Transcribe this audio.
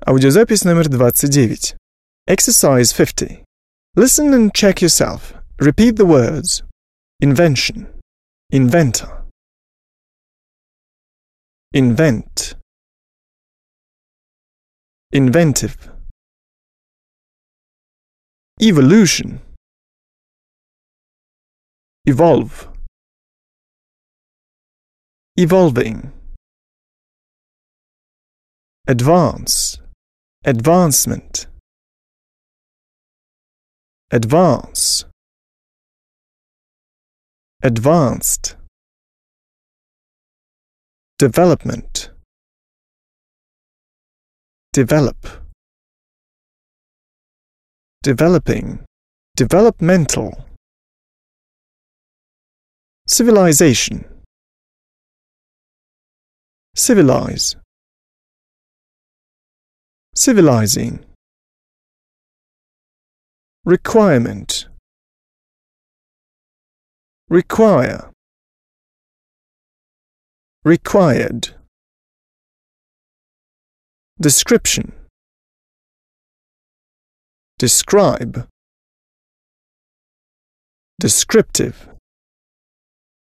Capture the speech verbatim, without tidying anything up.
Аудиозапись номер двадцать девять. Exercise fifty. Listen and check yourself. Repeat the words. Invention. Inventor. Invent. Inventive. Evolution. Evolve. Evolving. Advance. Advancement. Advance. Advanced. Development. Develop. Developing. Developmental. Civilization. Civilize. Civilizing. Requirement. Require. Required. Description. Describe. Descriptive.